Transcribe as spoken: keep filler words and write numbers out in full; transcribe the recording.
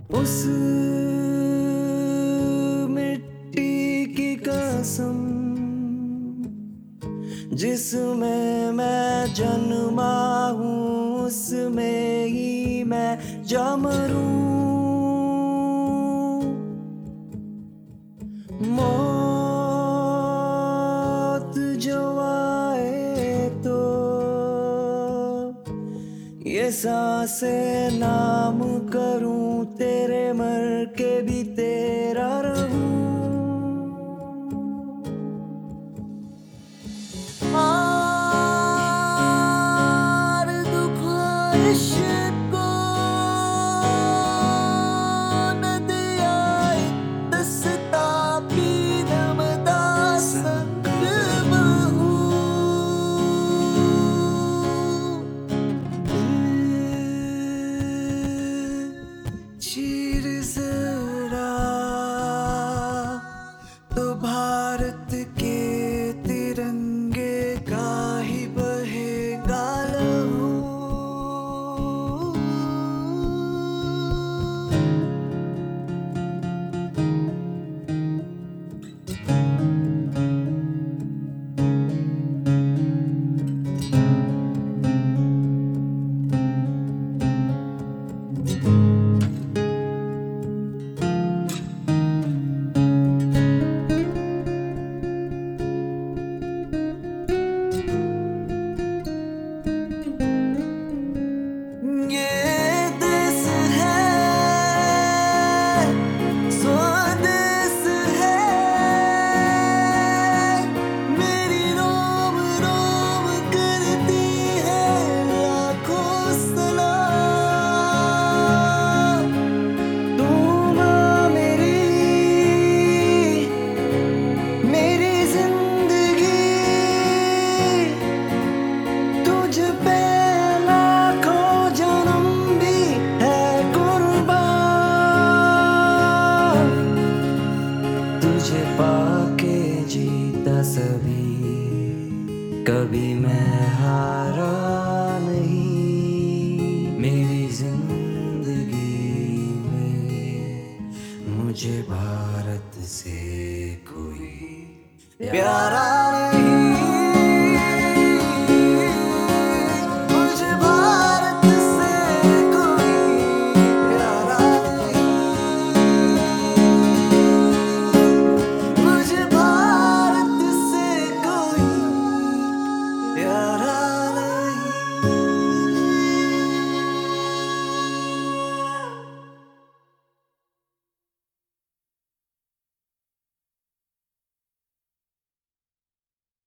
उस मिट्टी की कसम जिसमें मैं जन्मा हूँ, उसमें ही मैं जमरूं। मौत जो आए तो ये सांसें नाम करूं, तेरे मर के भी तेरा रहूं। हार दुख इश्क को नदिया दस्ता पी नमदा संग बहू। चीर जरा तो भारत के तिरंगे का ही बहेगा लहू। तुझे पाके जीता सभी, कभी मैं हारा नहीं। मेरी जिंदगी में मुझे भारत से कोई प्यारा नहीं।